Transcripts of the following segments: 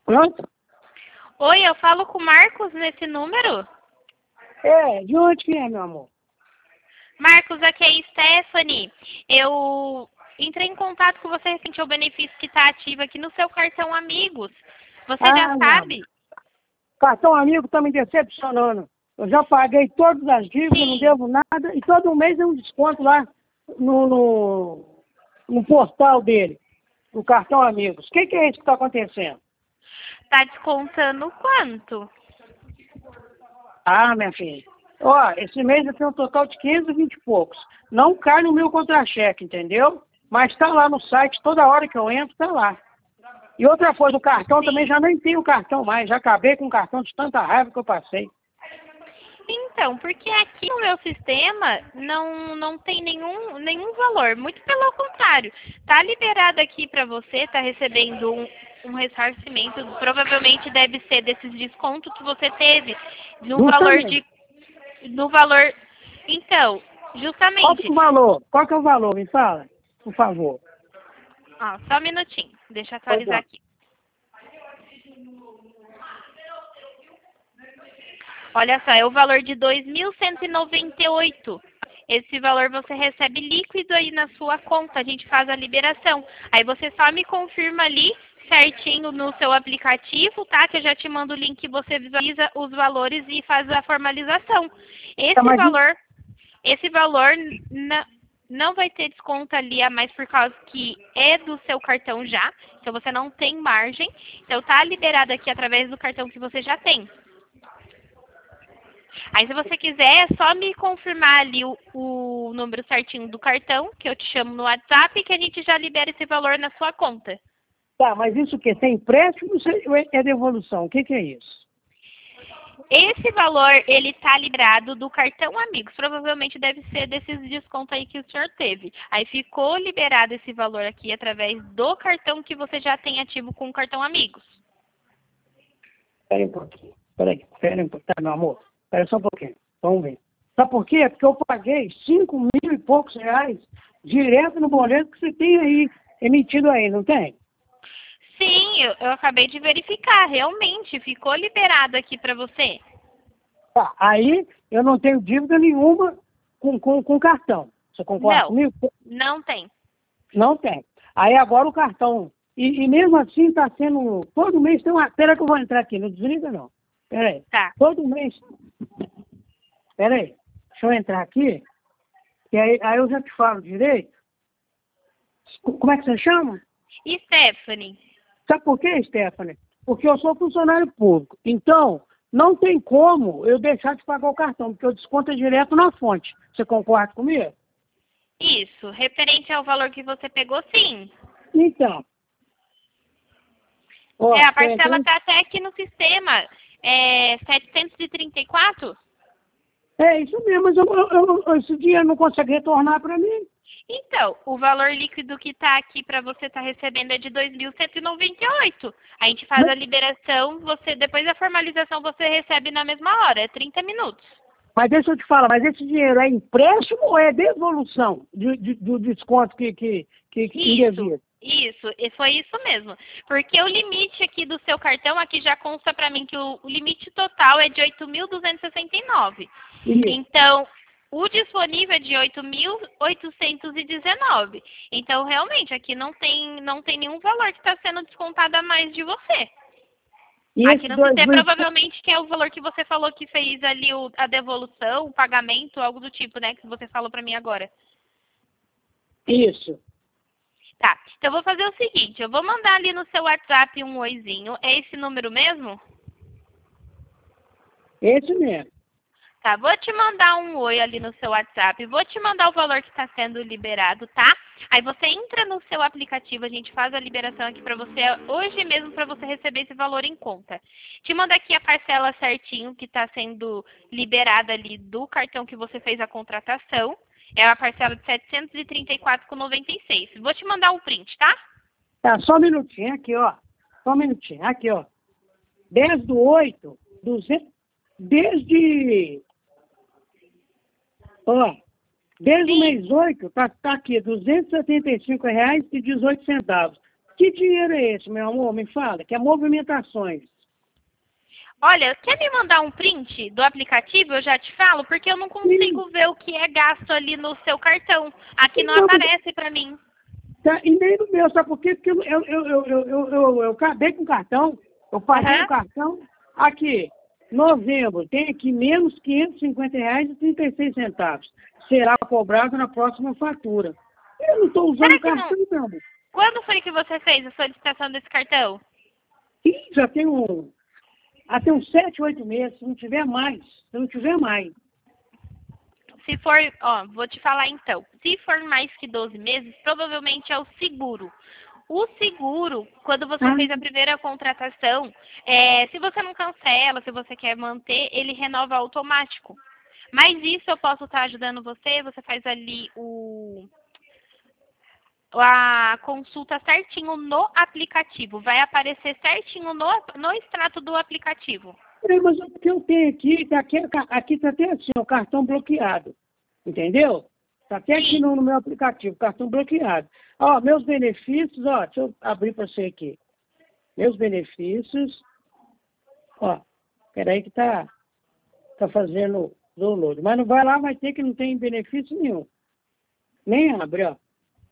Pronto? Oi, eu falo com o Marcos nesse número? De onde que é, meu amor? Marcos, aqui é a Stephanie. Eu entrei em contato com você referente ao benefício que está ativo aqui no seu cartão Amigos. Você já Não. sabe? Cartão amigo tá me decepcionando. Eu já paguei todas as dívidas, não Sim. devo nada, e todo mês tem um desconto lá no portal dele, no cartão amigos. O que é isso que está acontecendo? Tá descontando quanto? Ah, minha filha. Ó, esse mês eu tenho um total de 520 e poucos. Não cai no meu contra-cheque, entendeu? Mas tá lá no site, toda hora que eu entro, tá lá. E outra coisa, o cartão também já nem tenho cartão mais. Já acabei com o cartão de tanta raiva que eu passei. Então, porque aqui no meu sistema não tem nenhum valor. Muito pelo contrário. Tá liberado aqui para você, tá recebendo um ressarcimento. Provavelmente deve ser desses descontos que você teve no valor Justamente. no valor. Então, Qual que é justamente. o valor? Qual que é o valor? Me fala, por favor. Ó, só um minutinho. Deixa eu Pois atualizar não. aqui. Olha só, é o valor de 2.198. Esse valor você recebe líquido aí na sua conta. A gente faz a liberação. Aí você só me confirma ali certinho no seu aplicativo, tá? Que eu já te mando o link, você visualiza os valores e faz a formalização. Tá, Esse mas valor, esse valor não vai ter desconto ali a mais por causa que é do seu cartão já. Então você não tem margem. Então tá liberado aqui através do cartão que você já tem. Aí, se você quiser, é só me confirmar ali o número certinho do cartão, que eu te chamo no WhatsApp, que a gente já libera esse valor na sua conta. tá, mas isso o quê? Tem empréstimo ou é devolução? O que é isso? Esse valor, ele tá liberado do cartão Amigos. Provavelmente deve ser desses descontos aí que o senhor teve. Aí ficou liberado esse valor aqui através do cartão que você já tem ativo com o cartão Amigos. Espera aí um pouquinho. Espera aí um pouquinho. Tá, meu amor? Espera só um pouquinho. Vamos ver. Sabe por quê? Porque eu paguei 5.000 e poucos reais direto no boleto que você tem aí, emitido aí, não tem? Sim, eu acabei de verificar. Realmente, ficou liberado aqui para você. Tá, aí eu não tenho dívida nenhuma com cartão. Você concorda Não, comigo? não tem. Não tem. Aí agora o cartão. E mesmo assim está sendo. Todo mês tem uma. Espera que eu vou entrar aqui, não desliga não. Espera aí. Tá. Todo mês. Espera aí. Deixa eu entrar aqui. E aí eu já te falo direito. Como é que você chama? E Stephanie? Sabe por quê, Stephanie? Porque eu sou funcionário público. Então, não tem como eu deixar de pagar o cartão, porque o desconto é direto na fonte. Você concorda comigo? Isso, referente ao valor que você pegou, sim. Então, ó, A tô parcela entrando. está até aqui no sistema. É 734? É isso mesmo, mas esse dinheiro não consegue retornar para mim. Então, o valor líquido que está aqui para você estar recebendo é de 2.198. A gente faz a liberação, você depois da formalização você recebe na mesma hora, é 30 minutos. Mas deixa eu te falar, mas esse dinheiro é empréstimo ou é devolução do desconto que indevido? Isso, e foi isso mesmo. Porque o limite aqui do seu cartão, aqui já consta para mim que o limite total é de 8.269. Isso. Então, o disponível é de 8.819. Então, realmente, aqui não tem nenhum valor que está sendo descontado a mais de você. E Aqui esse no sistema, 2.000. provavelmente, que é o valor que você falou que fez ali a devolução, o pagamento, algo do tipo, né? Que você falou para mim agora. Isso. Tá, então eu vou fazer o seguinte, eu vou mandar ali no seu WhatsApp um oizinho. É esse número mesmo? Esse mesmo. Tá, vou te mandar um oi ali no seu WhatsApp, vou te mandar o valor que está sendo liberado, tá? Aí você entra no seu aplicativo, a gente faz a liberação aqui para você hoje mesmo para você receber esse valor em conta. Te manda aqui a parcela certinho que está sendo liberada ali do cartão que você fez a contratação. É a parcela de 734,96. Vou te mandar um print, tá? Tá, só um minutinho, aqui, ó. Só um minutinho, aqui, ó. 10/8, 200, desde, ó, desde o Sim. mês 8, tá aqui, R$ 275,18. Que dinheiro é esse, meu amor? Me fala, que é movimentações. Olha, quer me mandar um print do aplicativo? Eu já te falo, porque eu não consigo ver o que é gasto ali no seu cartão. Aqui não aparece para mim. Tá, e nem no meu, sabe por quê? Porque eu acabei com o cartão, eu paguei o cartão. Aqui, novembro, tem aqui menos R$ 550,36. Será cobrado na próxima fatura. Eu não estou usando o cartão, não. Quando foi que você fez a solicitação desse cartão? Ih, já tem até uns 7, 8 meses, se não tiver mais. Se for, ó, vou te falar então. Se for mais que 12 meses, provavelmente é o seguro. O seguro, quando você fez a primeira contratação, se você não cancela, se você quer manter, ele renova automático. Mas isso eu posso estar ajudando você faz ali a consulta certinho no aplicativo. Vai aparecer certinho no extrato do aplicativo. Mas o que eu tenho aqui está até assim, o cartão bloqueado. Entendeu? Está até aqui no meu aplicativo, cartão bloqueado. Ó, meus benefícios, ó, deixa eu abrir para você aqui. Meus benefícios, ó, peraí que tá fazendo download. Mas não vai lá, vai ter que não tem benefício nenhum. Nem abre, ó.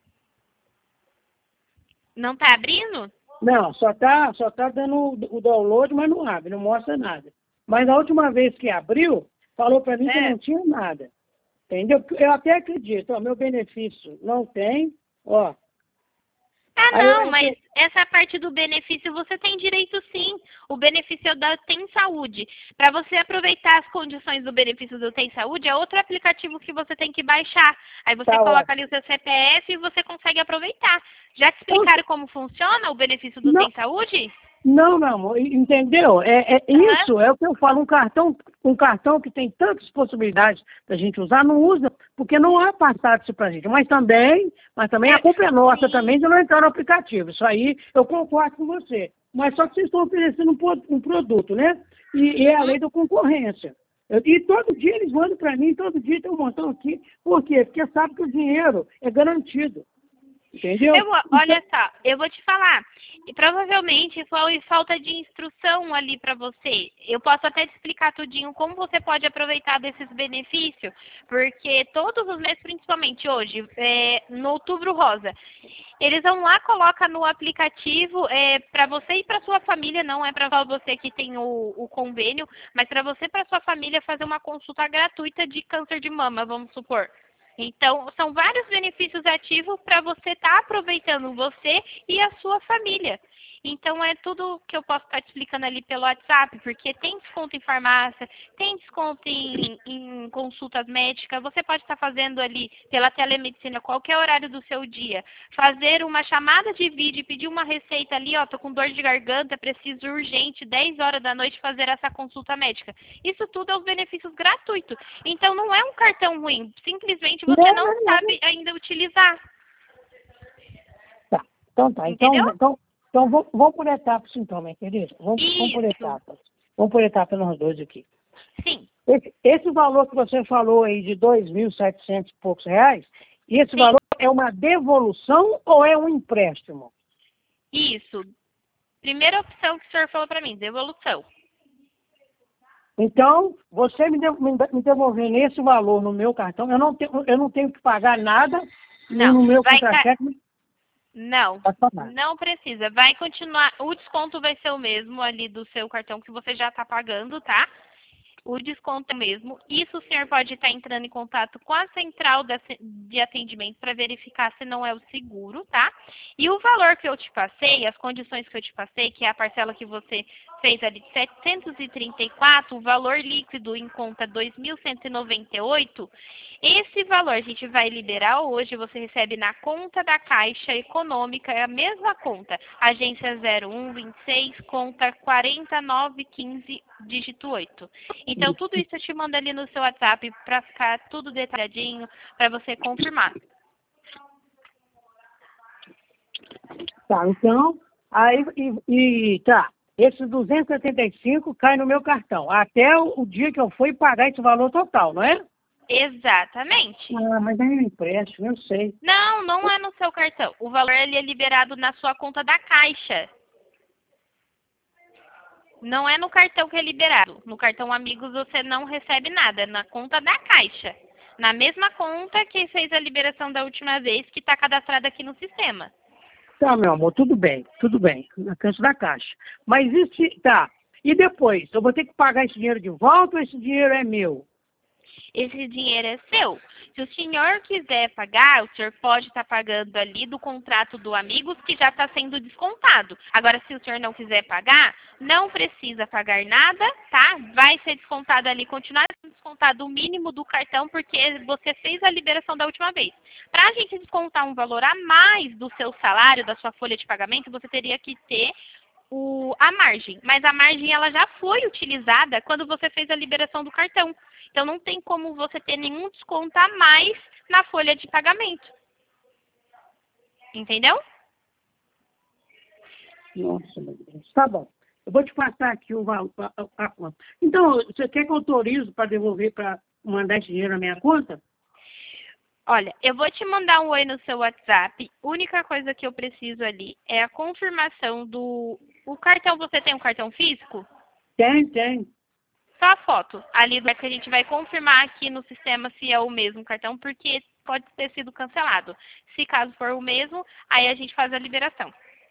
Não tá abrindo? Não, só tá dando o download, mas não abre, não mostra nada. Mas a última vez que abriu, falou para mim que não tinha nada. Entendeu? Eu até acredito, ó, meu benefício não tem, ó. Ah, não, mas essa parte do benefício você tem direito sim. O benefício da Tem Saúde. Para você aproveitar as condições do benefício do Tem Saúde, é outro aplicativo que você tem que baixar. Aí você coloca ali o seu CPF e você consegue aproveitar. Já te explicaram como funciona o benefício do Tem Saúde? Não, meu amor, entendeu? Isso é o que eu falo, um cartão que tem tantas possibilidades da gente usar, não usa, porque não há passado isso pra gente. Mas também a culpa é nossa também de não entrar no aplicativo. Isso aí eu concordo com você. Mas só que vocês estão oferecendo um produto, né? E é a lei da concorrência. E todo dia eles mandam para mim, todo dia tem um montão aqui. Por quê? Porque sabe que o dinheiro é garantido. Entendeu? Olha só, eu vou te falar. E provavelmente foi falta de instrução ali para você. Eu posso até te explicar tudinho como você pode aproveitar desses benefícios, porque todos os meses, principalmente hoje, no Outubro Rosa, eles vão lá, coloca no aplicativo para você e para sua família, não é para você que tem o convênio, mas para você e para sua família fazer uma consulta gratuita de câncer de mama, vamos supor. Então, são vários benefícios ativos para você estar aproveitando você e a sua família. Então, é tudo que eu posso estar te explicando ali pelo WhatsApp, porque tem desconto em farmácia, tem desconto em consultas médicas, você pode estar fazendo ali pela telemedicina qualquer horário do seu dia, fazer uma chamada de vídeo e pedir uma receita ali, ó, tô com dor de garganta, preciso urgente, 10 horas da noite fazer essa consulta médica. Isso tudo é os benefícios gratuitos. Então, não é um cartão ruim, simplesmente você não sabe ainda utilizar. Tá, então tá. Então, vamos por etapas, então, minha querida. Vamos por etapas. Vamos por etapas nós dois aqui. Sim. Esse valor que você falou aí de 2.700 e poucos reais, esse valor é uma devolução ou é um empréstimo? Isso. Primeira opção que o senhor falou para mim, devolução. Então, você me devolvendo esse valor no meu cartão, eu não tenho que pagar nada no meu contra-cheque? Não, não precisa. Vai continuar, o desconto vai ser o mesmo ali do seu cartão que você já está pagando, tá? O desconto é o mesmo. Isso o senhor pode estar entrando em contato com a central de atendimento para verificar se não é o seguro, tá? E o valor que eu te passei, as condições que eu te passei, que é a parcela que você fez ali de 734, o valor líquido em conta 2.198, esse valor a gente vai liberar hoje, você recebe na conta da Caixa Econômica, é a mesma conta, agência 0126, conta 4915, dígito 8. Então, tudo isso eu te mando ali no seu WhatsApp para ficar tudo detalhadinho, para você confirmar. Tá, então, aí, tá, esses 275 cai no meu cartão, até o dia que eu for pagar esse valor total, não é? Exatamente. Ah, mas aí é empréstimo, eu sei. Não, não é no seu cartão. O valor ele é liberado na sua conta da Caixa. Não é no cartão que é liberado. No cartão Amigos você não recebe nada, é na conta da Caixa. Na mesma conta que fez a liberação da última vez, que está cadastrada aqui no sistema. Tá, meu amor, tudo bem, na canto da caixa. Mas e se, tá, e depois? Eu vou ter que pagar esse dinheiro de volta ou esse dinheiro é meu? Esse dinheiro é seu. Se o senhor quiser pagar, o senhor pode estar pagando ali do contrato do Amigos que já está sendo descontado. Agora, se o senhor não quiser pagar, não precisa pagar nada, tá? Vai ser descontado ali, continuar sendo descontado o mínimo do cartão, porque você fez a liberação da última vez. Para a gente descontar um valor a mais do seu salário, da sua folha de pagamento, você teria que ter a margem. Mas a margem ela já foi utilizada quando você fez a liberação do cartão. Então não tem como você ter nenhum desconto a mais na folha de pagamento. Entendeu? Nossa, meu Deus. Tá bom. Eu vou te passar aqui o valor, a conta. Então, você quer que eu autorize para devolver, para mandar esse dinheiro na minha conta? Olha, eu vou te mandar um oi no seu WhatsApp. A única coisa que eu preciso ali é a confirmação do... O cartão, você tem um cartão físico? Tem. Só a foto ali do que a gente vai confirmar aqui no sistema se é o mesmo cartão, porque pode ter sido cancelado. Se caso for o mesmo, aí a gente faz a liberação.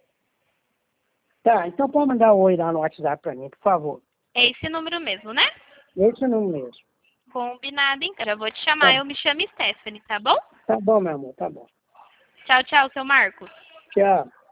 Tá, então pode mandar um oi lá no WhatsApp para mim, por favor. É esse número mesmo, né? Esse não mesmo. Combinado, então. Eu vou te chamar. Tá, Eu me chamo Stephanie, tá bom? tá bom, meu amor, tá bom. Tchau, tchau, seu Marcos. Tchau.